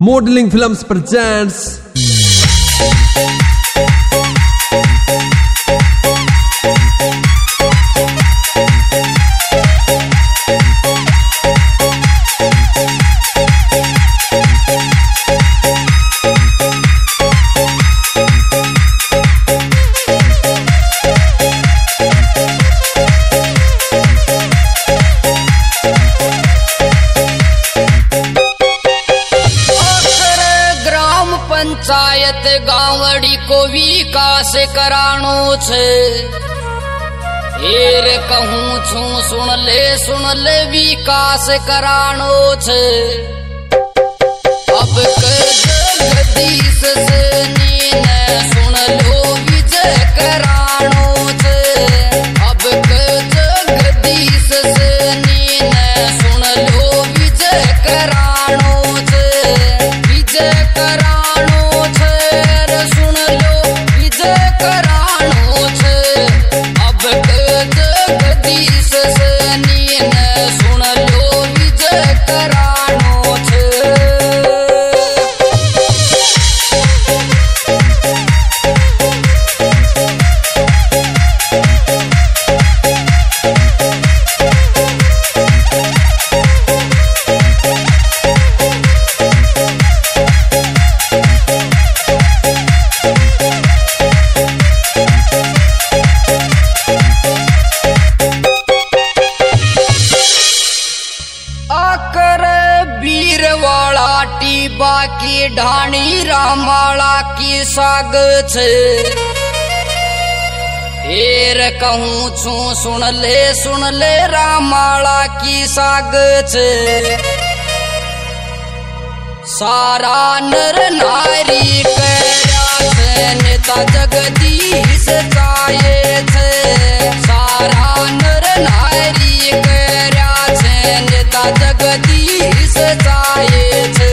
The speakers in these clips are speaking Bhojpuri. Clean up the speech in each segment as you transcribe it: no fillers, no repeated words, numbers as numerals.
Modeling Films presents पंचायत गावड़ी को विकास करानो छे। एर कहूँ छू सुन ले विकास करानो छे। अब के जगदीश से नीने सुन लो विजय करानो छे। अब के जगदीश से नीने सुन लो विजय करानो छे। विजय करानो बाकी ढाणी रामाला की साग छे। एर कहूँ छू सुन ले रामाला की साग छे। सारा नर नारी कर्या छे नेता जगदीश चाहे छे। सारा नर नारी कर्या छे नेता जगदीश चाहे छे।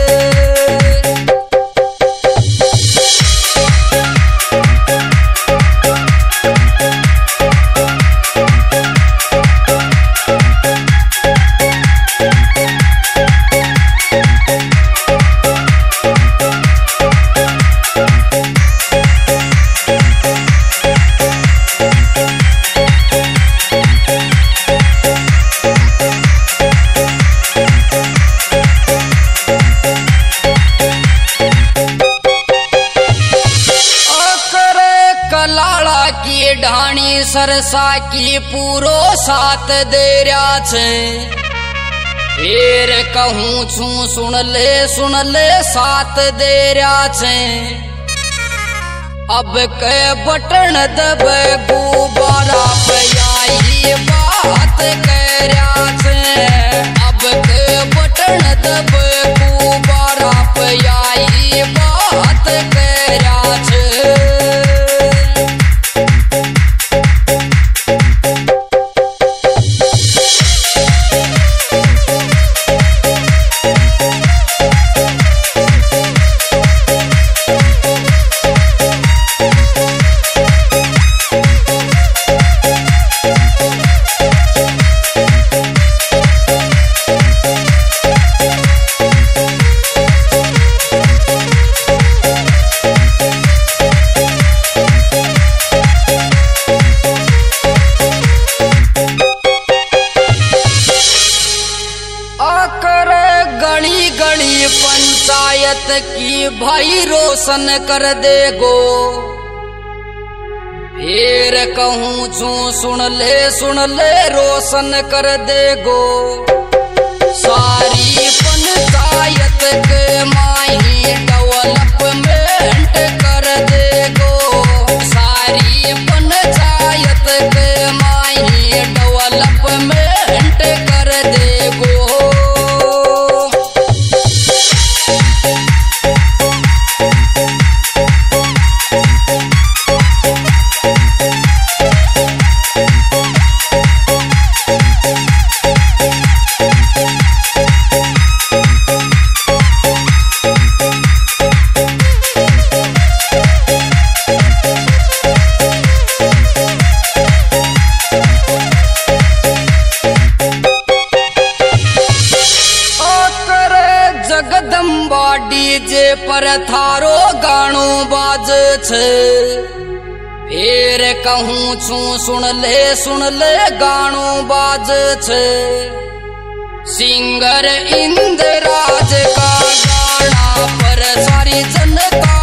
लाला की ढाणी सरसा की पूरो साथ दे रहा छे। फिर कहूँ छू सुन ले साथ दे रहा छे। अब के बटन दबे गुब्बारा पे आई बात कह रहा छे। अब के बटन दबे गुब्बारा पे आई बात कह रहा छे। गली गली पंचायत की भाई रोशन कर देगो। फिर कहूँ छू सुन ले रोशन कर देगो। सारी पंचायत के माही डेवलपमेंट कर देगो। सारी पंचायत के माही डेवलपमेंट कर देगो। रंबा डीजे पर थारो गाणो बाज छे फेर कहूं छू सुन ले गाणो बाज छे सिंगर इंद्रराज का गाना पर सारी जनता